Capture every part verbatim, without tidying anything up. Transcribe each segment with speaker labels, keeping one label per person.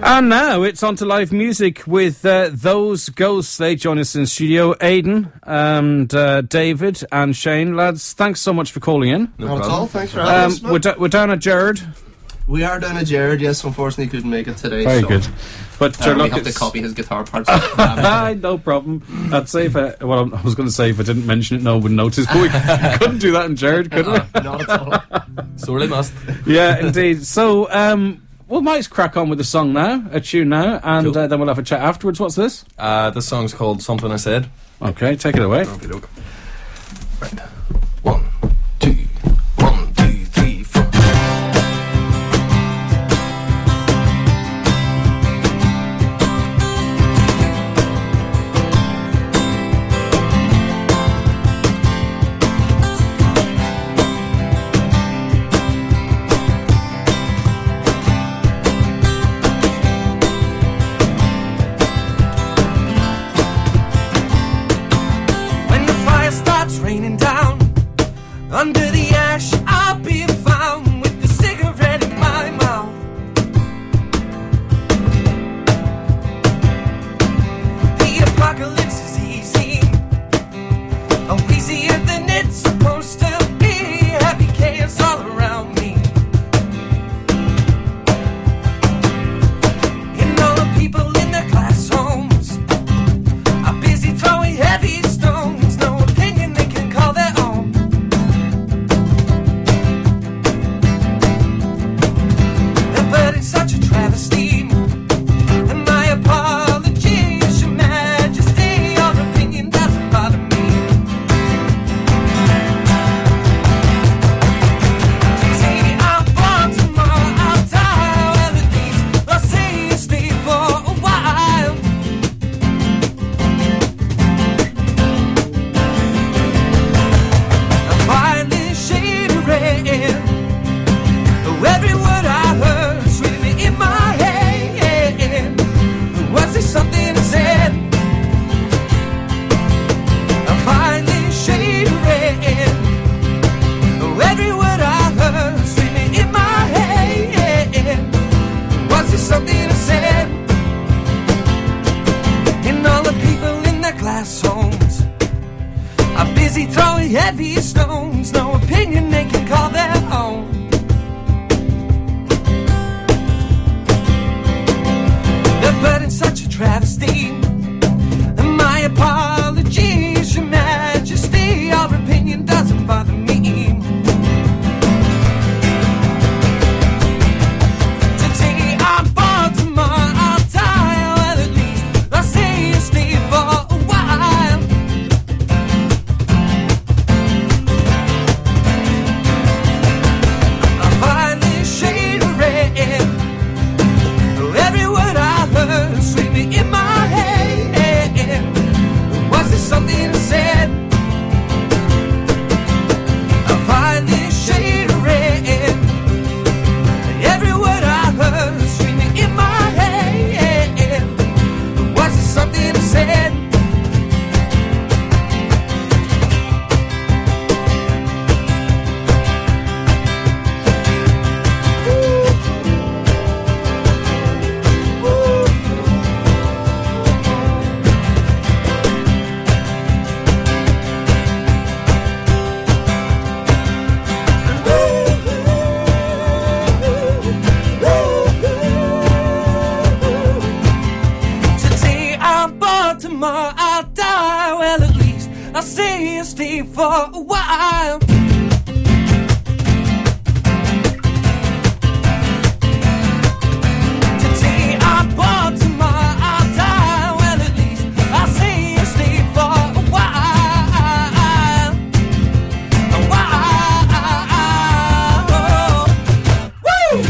Speaker 1: And now it's on to live music with uh, Those Ghosts. They join us in studio. Aidan and uh, David and Shane. Lads, thanks so much for calling in.
Speaker 2: No Not at all, thanks for having
Speaker 1: um, us. We're, d- we're down at Jared.
Speaker 2: We are down at Jared, yes, unfortunately couldn't make it today.
Speaker 1: Very
Speaker 2: so
Speaker 1: good. But
Speaker 2: uh, we have to copy his guitar parts.
Speaker 1: No problem. I'd say if I, well, I was going to say if I didn't mention it, no one would notice. But we couldn't do that in Jared, could we?
Speaker 2: Uh, not at all.
Speaker 3: Sorely must.
Speaker 1: Yeah, indeed. So, um, we might crack on with the song now, a tune now, and
Speaker 3: Cool.
Speaker 1: uh, then we'll have a chat afterwards. What's this?
Speaker 3: Uh, this song's called Something I Said.
Speaker 1: Okay, take it away.
Speaker 3: Okay, look. Right. One, two, one, two, three, four.
Speaker 4: When the fire starts raining down, under the ash I'll be found with the cigarette in my mouth. The apocalypse is easy, oh, easier than it's supposed to be. Happy chaos all around me, and all the people in their class homes are busy throwing heavy stones, no opinion they can call their own. But it's such a travesty, and my apologies, Your Majesty, your opinion doesn't bother me. See, I'm born tomorrow, I'll die, well at least I'll say you stay for a while. A violent shade of red, oh, every word I heard screaming in my head. Was there something I said? A violent shade of red, oh, every word I heard screaming in my head. Was there something I said? And all the people in their glass homes are busy throwing heavy stones, no opinion they can call their own. But it's such a travesty, and my apologies, Your Majesty, your opinion doesn't bother me. Today I'm born, tomorrow I'll die, well at least I'll say you stay for a while. A violent shade of red, oh, every word I heard screaming in my head. Was there something I said? A violent shade of red, every word I heard screaming in my head. Was there something I said? Today I'm born, tomorrow I'll die. Well, at least I'll say you stay for a while. Today I'm born, tomorrow I'll die. Well, at least I'll say you stay for a while. A while. Woo!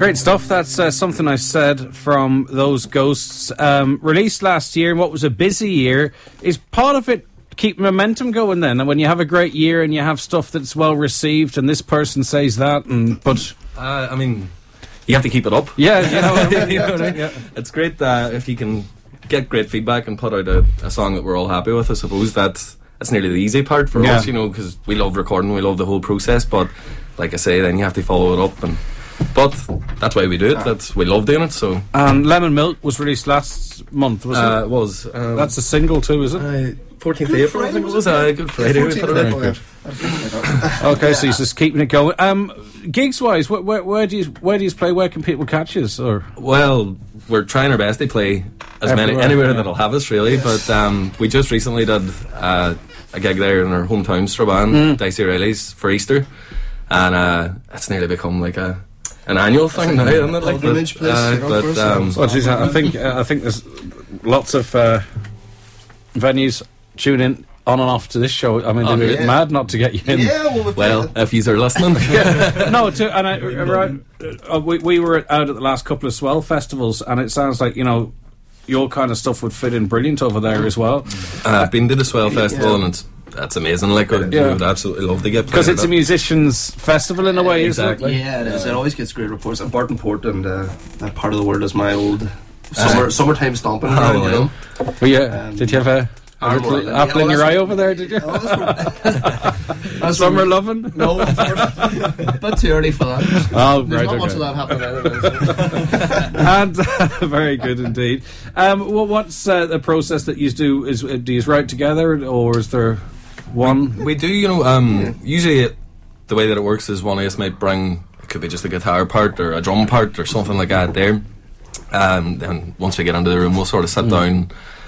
Speaker 1: Great stuff. That's uh, Something I Said from Those Ghosts. Um, released last year, and what was a busy year, is part of it keep momentum going then? And when you have a great year and you have stuff that's well received and this person says that, and but...
Speaker 3: Uh, I mean, you have to keep it up.
Speaker 1: Yeah, you know what I mean?
Speaker 3: You know what I mean? Yeah. It's great uh, if you can get great feedback and put out a, a song that we're all happy with. I suppose that's, that's nearly the easy part for
Speaker 1: Yeah.
Speaker 3: us, you know, because we love recording, we love the whole process, but like I say, then you have to follow it up and... But that's why we do it. That's we love doing it. So
Speaker 1: um, Lemon Milk was released last month, was
Speaker 3: uh,
Speaker 1: it?
Speaker 3: it was. Um,
Speaker 1: That's a single too, is it?
Speaker 3: uh, fourteenth of April, I think it was. Uh, Good Friday. We put it out.
Speaker 1: Okay, so he's just keeping it going. Um, gigs wise, where, where, where do you where do you play? Where can people catch us? Or
Speaker 3: Well, we're trying our best to play as many
Speaker 1: Everywhere,
Speaker 3: anywhere
Speaker 1: yeah.
Speaker 3: that'll have us, really. But um, we just recently did uh, a gig there in our hometown, Strabane,
Speaker 1: Mm.
Speaker 3: Dicey Riley's, for Easter, and uh, it's nearly become like a an annual thing now, isn't it? Like, but,
Speaker 2: Pilgrimage place,
Speaker 3: uh,
Speaker 2: you know,
Speaker 3: but
Speaker 2: for
Speaker 3: um,
Speaker 2: ourselves.
Speaker 1: well, geez, I I think uh, I think there's lots of uh, venues tune in on and off to this show. I mean,
Speaker 3: Oh,
Speaker 1: they'd be
Speaker 2: yeah.
Speaker 1: mad not to get you in.
Speaker 2: Yeah, well, we've
Speaker 3: well,
Speaker 2: got-
Speaker 3: if you are listening,
Speaker 1: No, to, and I, right, uh, we we were out at the last couple of Swell festivals, and it sounds like, you know, your kind of stuff would fit in brilliant over there as well,
Speaker 3: uh, I've been to the Swell Festival,
Speaker 2: Yeah.
Speaker 3: and it's that's amazing. Like, I
Speaker 1: Yeah.
Speaker 3: would absolutely love to get
Speaker 1: because
Speaker 3: played
Speaker 1: it's
Speaker 3: at
Speaker 1: a musicians' festival in a way,
Speaker 3: Exactly.
Speaker 1: isn't it?
Speaker 2: yeah, it is. It always gets great reports. And Barton Port and uh, that part of the world is my old summer summertime stomping
Speaker 3: Oh,
Speaker 2: ground, you
Speaker 3: yeah.
Speaker 2: know.
Speaker 1: Well, yeah.
Speaker 2: Um,
Speaker 1: Did you have a, a
Speaker 2: Armour
Speaker 1: little
Speaker 2: Island.
Speaker 1: apple
Speaker 2: Yeah,
Speaker 1: in
Speaker 2: well,
Speaker 1: your
Speaker 2: that's
Speaker 1: eye
Speaker 2: what-
Speaker 1: over there? Did you?
Speaker 2: Oh, that's where- that's
Speaker 1: Summer
Speaker 2: where-
Speaker 1: loving?
Speaker 2: No, unfortunately. Bit too early for that.
Speaker 1: Oh,
Speaker 2: There's
Speaker 1: right,
Speaker 2: not much
Speaker 1: okay.
Speaker 2: of that happening anyway.
Speaker 1: And very good indeed. Um, well, what's uh, the process that you do? Is uh, do you write together, or is there one?
Speaker 3: We do, you know, um, usually it, the way that it works is one of us might bring, it could be just a guitar part or a drum part or something like that there. Um, then once we get into the room, we'll sort of sit down,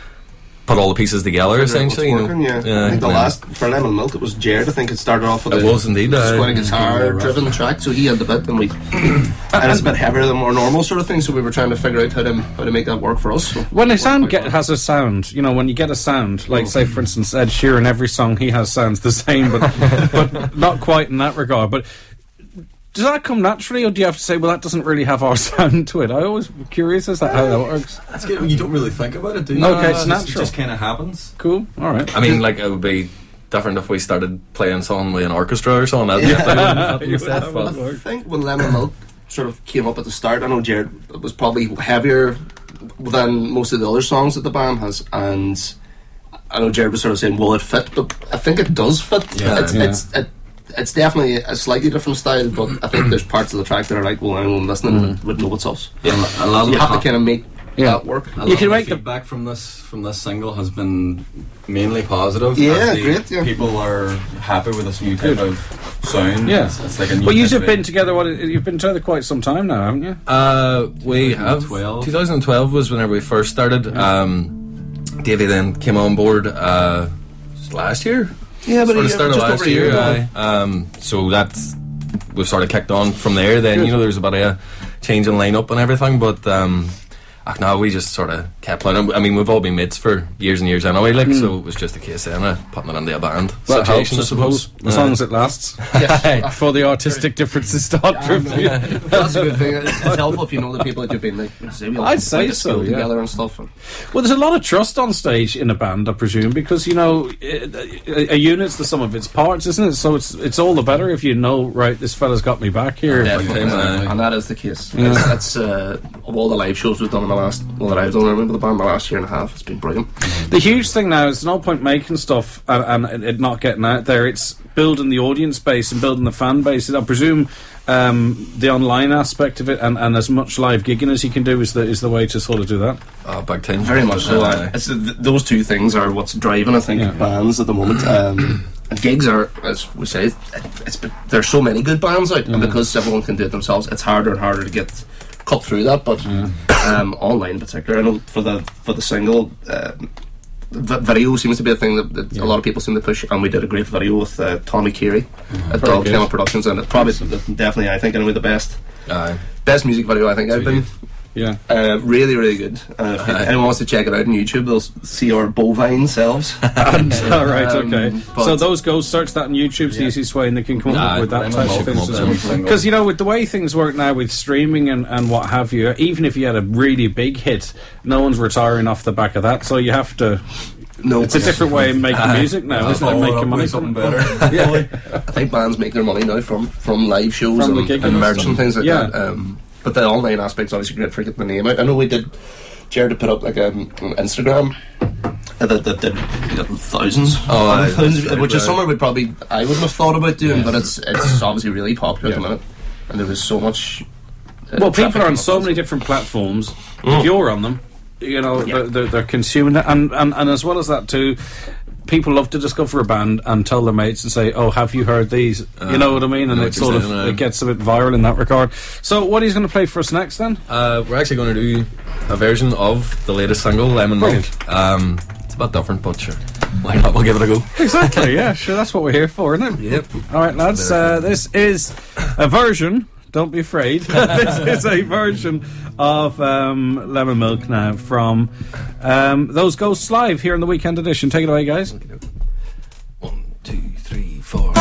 Speaker 3: put all the pieces together, essentially. You know.
Speaker 2: Working, yeah.
Speaker 3: Yeah,
Speaker 2: I think the
Speaker 3: and then-
Speaker 2: last for Lemon Milk, it was Jared. I think it started off with
Speaker 3: It
Speaker 2: a,
Speaker 3: was indeed,
Speaker 2: just
Speaker 3: uh,
Speaker 2: quite a guitar-driven track. So he had the bit, and we and it's a bit heavier than more normal sort of thing. So we were trying to figure out how to how to make that work for us. So
Speaker 1: When a
Speaker 2: it
Speaker 1: sound
Speaker 2: worked quite
Speaker 1: get,
Speaker 2: well.
Speaker 1: has a sound, you know, when you get a sound, like say for instance Ed Sheeran, every song he has sounds the same, but but not quite in that regard. But does that come naturally, or do you have to say, well, that doesn't really have our sound to it? I always curious as to how that works.
Speaker 5: That's good. You don't really think about it, do you?
Speaker 1: Okay, it's
Speaker 5: just,
Speaker 1: natural.
Speaker 5: It just kind of happens.
Speaker 1: Cool, all right.
Speaker 3: I mean, like, it would be different if we started playing something with an orchestra or something. That'd be different
Speaker 1: You
Speaker 3: stuff,
Speaker 1: would
Speaker 3: but-
Speaker 1: have
Speaker 2: I think when Lemon Milk sort of came up at the start, I know Jared was probably heavier than most of the other songs that the band has, and I know Jared was sort of saying, "Will it fit?" But I think it does fit.
Speaker 5: Yeah.
Speaker 2: it's,
Speaker 1: Yeah.
Speaker 2: it's it, it's definitely a slightly different style, but I think there's parts of the track that are like, "Well, anyone listening would, would know it's us."
Speaker 5: Yeah, a lot
Speaker 2: So
Speaker 5: of
Speaker 2: you
Speaker 5: the
Speaker 2: have to
Speaker 5: com-
Speaker 2: kind of make
Speaker 1: Yeah.
Speaker 2: that work.
Speaker 5: a
Speaker 1: You
Speaker 5: lot
Speaker 1: can
Speaker 5: of
Speaker 1: make
Speaker 5: the
Speaker 1: the-
Speaker 5: feedback from this from this single has been mainly positive.
Speaker 2: Yeah,
Speaker 5: As the
Speaker 2: great, yeah.
Speaker 5: People are happy with this new type of sound.
Speaker 1: Yeah.
Speaker 5: it's, it's like a new.
Speaker 1: Well, you
Speaker 5: type
Speaker 1: have
Speaker 5: of-
Speaker 1: been together. What you've been together quite some time now, haven't you?
Speaker 3: Uh, we have.
Speaker 5: twenty twelve.
Speaker 3: twenty twelve was whenever we first started. Um, Davey then came on board uh, last year.
Speaker 2: Yeah, but
Speaker 3: Sort of
Speaker 2: yeah,
Speaker 3: started
Speaker 2: just
Speaker 3: last
Speaker 2: over a year
Speaker 3: year.
Speaker 2: ago.
Speaker 3: aye. Um, so that's we've sort of kicked on from there. Then you know there's a bit of a change in lineup and everything, but um, ach, no, we just sort of kept playing. I mean, we've all been mates for years and years anyway. Like, so it was just a case then of putting it into a band
Speaker 1: Well, it helps,
Speaker 3: situation,
Speaker 1: I suppose, as long as it lasts.
Speaker 2: Yes.
Speaker 1: Before the artistic differences start dribbling.
Speaker 2: That's a good thing. It's helpful if you know the people that you've been like. Say, we all
Speaker 1: I'd say
Speaker 2: went to
Speaker 1: so,
Speaker 2: school
Speaker 1: yeah.
Speaker 2: together and stuff. And
Speaker 1: Well, there's a lot of trust on stage in a band, I presume, because you know a, a unit's the sum of its parts, isn't it? So it's it's all the better if you know, right, this fella's got me back here.
Speaker 3: Definitely, uh,
Speaker 2: and that is the case. It's, it's uh, of all the live shows we've done in the last, well, that I've done, I remember the band the last year and a half. It's been brilliant.
Speaker 1: The huge thing now is no point making stuff and, and it not getting out there. It's building the audience base and building the fan base. I presume um, the online aspect of it and, and as much live gigging as you can do is the is the way to sort of do that.
Speaker 3: oh, big time.
Speaker 2: Very much so.
Speaker 3: Uh,
Speaker 2: Uh, it's, th- those two things are what's driving, I think,
Speaker 1: Yeah.
Speaker 2: bands at the moment. Um, and gigs are, as we say, it, it's there's so many good bands out, and because everyone can do it themselves, it's harder and harder to get cut through that. But um, online, in particular, I know for the for the single. Um, v- Video seems to be a thing that, that a lot of people seem to push, and we did a great video with uh, Tommy Keary at
Speaker 1: Very
Speaker 2: Dog
Speaker 1: good.
Speaker 2: Kennel Productions, and it probably definitely I think anyway the best
Speaker 3: aye.
Speaker 2: best music video I think I've been
Speaker 1: Yeah.
Speaker 2: Uh, really, really good. Uh, if anyone wants to check it out on YouTube, they'll s- see our bovine selves.
Speaker 1: And, all right,
Speaker 2: Um,
Speaker 1: okay.
Speaker 2: but-
Speaker 1: So those ghosts, search that on YouTube's the easiest way, and they can come
Speaker 3: Nah,
Speaker 1: up with that
Speaker 3: them
Speaker 1: type
Speaker 3: will
Speaker 1: of
Speaker 3: come
Speaker 1: things
Speaker 3: up
Speaker 1: as
Speaker 3: with
Speaker 1: well.
Speaker 3: them.
Speaker 1: Because, you know, with the way things work now with streaming and, and what have you, even if you had a really big hit, no one's retiring off the back of that, so you have to...
Speaker 2: No,
Speaker 1: It's a different way of making music now, isn't it? Making money
Speaker 5: something
Speaker 1: from it.
Speaker 5: better.
Speaker 2: yeah. I think bands make their money now from, from live shows
Speaker 1: From the
Speaker 2: and,
Speaker 1: gigging
Speaker 2: and
Speaker 1: and
Speaker 2: merch
Speaker 1: stuff.
Speaker 2: and things like
Speaker 1: Yeah.
Speaker 2: that. Um, but the online aspect's obviously great for getting the name out. I know we did. Jared had put up like um, an Instagram uh, that, that did thousands,
Speaker 3: Oh, aye,
Speaker 2: thousands,
Speaker 3: that's right,
Speaker 2: which is
Speaker 3: right.
Speaker 2: somewhere we probably I wouldn't have thought about doing, but it's it's obviously really popular at the
Speaker 1: Yeah.
Speaker 2: minute, and there was so much. Uh,
Speaker 1: Well,
Speaker 2: traffic
Speaker 1: people are on
Speaker 2: on
Speaker 1: so
Speaker 2: it.
Speaker 1: many different platforms.
Speaker 2: Mm.
Speaker 1: If you're on them, you know,
Speaker 2: Yeah.
Speaker 1: they're, they're, they're consuming it. And, and, and as well as that, too, people love to discover a band and tell their mates and say, oh, have you heard these? you know what I mean? And
Speaker 3: know
Speaker 1: it
Speaker 3: what you're
Speaker 1: sort of
Speaker 3: saying, uh,
Speaker 1: it gets a bit viral in that regard. So, what are you going to play for us next, then?
Speaker 3: Uh, we're actually going to do a version of the latest single, Lemon Milk. Um, it's a bit different, but sure, why not? We'll give it a go.
Speaker 1: Exactly, yeah, sure, that's what we're here for, isn't it?
Speaker 3: Yep.
Speaker 1: All right, lads, uh, this is a version, don't be afraid, this is a version of um, Lemon Milk now from um, Those Ghosts Live here in the Weekend Edition. Take it away, guys.
Speaker 3: One, two, three, four.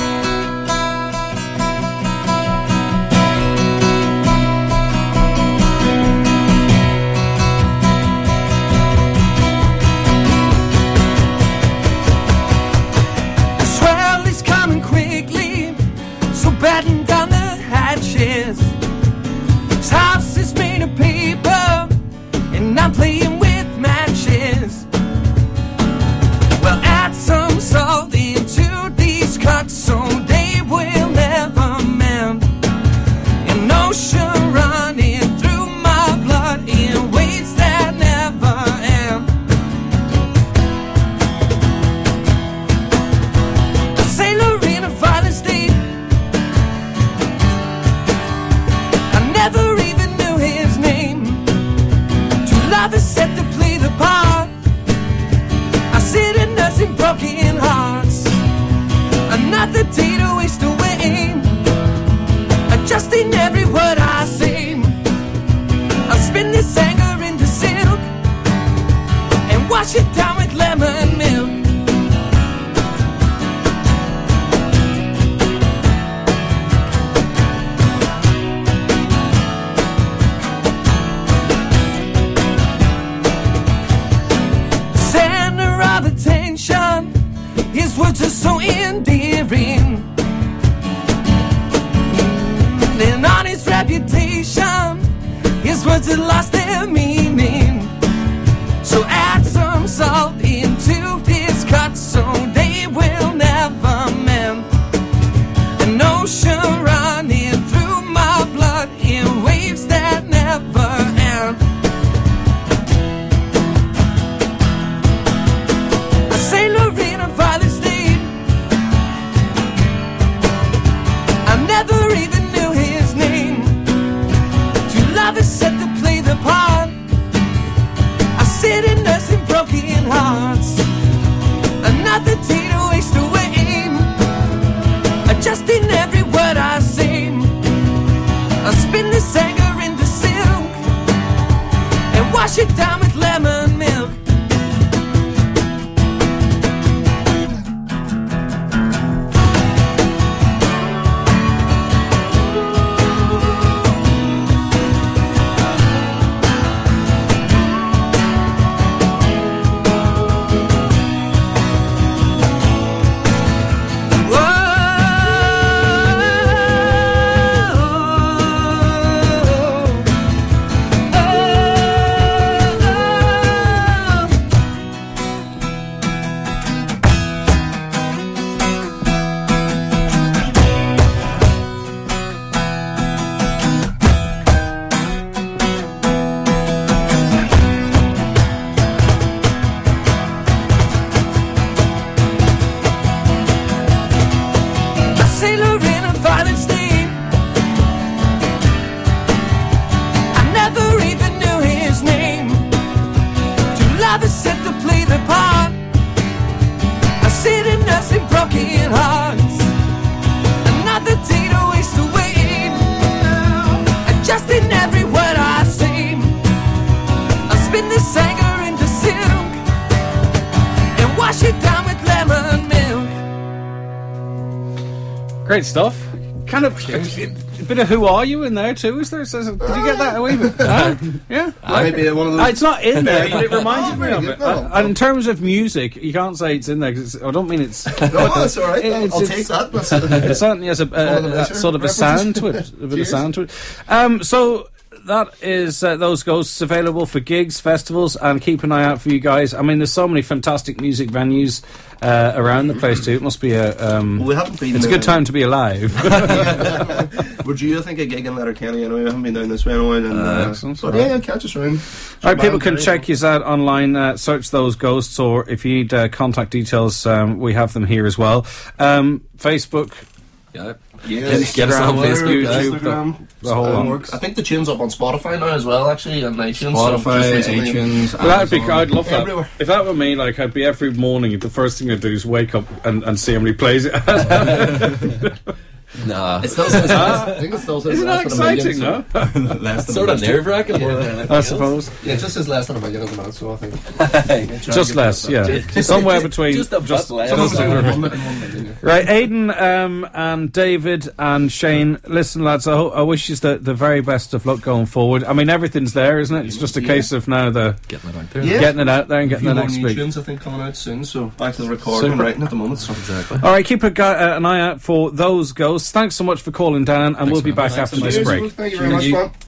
Speaker 4: The swell is coming quickly, so batten down the hatches. This house is made of paper, and I'm playing with matches. Well, add some salt into these cuts so they will never mend. An ocean running through my blood in waves that never end. A sailor in a violent state, I never even knew his name. Two lovers set to play the part. I sit and nursing broken hearts. Another day to waste away, adjusting every word I say. I'll spin this anger into silk and wash it down with lemon milk. Center of attention, his words are so endearing. And on his reputation, his words have lost their meaning. So add some salt into his cuts so they will never mend. An ocean running through my blood in waves that never end. A sailor in a violent state, I never even knew his name. Two lovers set to play the part. I sit and nursing broken hearts. Another day to waste away, adjusting every word I say. I spin this anger into silk and wash it down with lemon milk. A sailor in a violent state, I never even knew his name. Two lovers set to play the part. I sit and nursing broken hearts. Another day to waste away, adjusting every word I say.
Speaker 1: Great stuff. Kind of a, a bit of Who Are You in there too, is there? So, did you get that a wee bit? Huh? Yeah?
Speaker 2: Maybe one of
Speaker 1: Uh,
Speaker 2: those.
Speaker 1: it's not in there, but it reminded me of it.
Speaker 2: No,
Speaker 1: Uh, and in terms of music, you can't say it's in there, 'cause it's, I don't mean it's...
Speaker 2: No, that's all right. I'll,
Speaker 1: It's-
Speaker 2: I'll
Speaker 1: it's-
Speaker 2: take that. That's
Speaker 1: It certainly has a,
Speaker 2: Follow the
Speaker 1: a, a
Speaker 2: letter
Speaker 1: sort of a
Speaker 2: references.
Speaker 1: sound to it. A bit of
Speaker 2: Cheers.
Speaker 1: sound to it. Um, so... That is uh, Those Ghosts, available for gigs, festivals, and keep an eye out for you guys. I mean, there's so many fantastic music venues uh, around the place too. It must be a. Um,
Speaker 2: Well, we haven't been.
Speaker 1: it's a
Speaker 2: uh,
Speaker 1: good time to be alive.
Speaker 2: We're due, I think, a gig in Letterkenny anyway. We haven't been down this way in a while. And, uh,
Speaker 1: excellent.
Speaker 2: but
Speaker 1: Alright.
Speaker 2: yeah, catch us around.
Speaker 1: All right, people can check you out online. Uh, search Those Ghosts, or if you need uh, contact details, um, we have them here as well. Um, Facebook,
Speaker 3: Yeah.
Speaker 2: Yeah,
Speaker 3: Get- get us on
Speaker 2: Instagram,
Speaker 3: Facebook,
Speaker 1: YouTube,
Speaker 2: Instagram.
Speaker 1: the whole
Speaker 2: Um,
Speaker 1: works.
Speaker 2: I think the tune's up on Spotify now as well, actually, and iTunes. so just
Speaker 3: Spotify,
Speaker 2: recently-
Speaker 3: iTunes,
Speaker 1: Well, that'd be.
Speaker 3: Amazon.
Speaker 1: I'd love that.
Speaker 2: Everywhere.
Speaker 1: If that were me, like I'd be every morning. The first thing I'd do is wake up and, and see how many plays it has.
Speaker 3: Nah.
Speaker 2: It still says. I think it still says
Speaker 1: Isn't that
Speaker 2: less than a
Speaker 1: exciting?
Speaker 2: million,
Speaker 1: No,
Speaker 3: Less than sort of nerve wracking more than anything
Speaker 1: I
Speaker 3: else.
Speaker 1: suppose.
Speaker 2: so- Yeah, it just says less than a million at the minute, so I think.
Speaker 1: Just less, yeah. Somewhere between.
Speaker 3: Just a bit less.
Speaker 1: just-
Speaker 2: One and one million.
Speaker 1: Right, Aidan um, and David and Shane, listen, lads, I, ho- I wish you the, the very best of luck going forward. I mean, everything's there, isn't it? It's just a
Speaker 2: Yeah.
Speaker 1: case of now the
Speaker 3: Getting it out there.
Speaker 2: Yeah.
Speaker 1: getting it out there and
Speaker 2: A
Speaker 1: getting
Speaker 2: few
Speaker 1: the
Speaker 2: more
Speaker 1: next
Speaker 2: new
Speaker 1: big.
Speaker 2: tunes, I think, coming out soon, so back to the recording and
Speaker 1: Super.
Speaker 2: writing at the moment. So.
Speaker 3: Exactly.
Speaker 1: All right, keep a gu- uh, an eye out for Those Ghosts. Thanks so much for calling down, and we'll be
Speaker 3: man.
Speaker 1: back
Speaker 3: Thanks
Speaker 1: after
Speaker 3: so
Speaker 1: this
Speaker 3: much.
Speaker 1: break.
Speaker 2: Thank you very much,
Speaker 3: Cheers.
Speaker 2: man.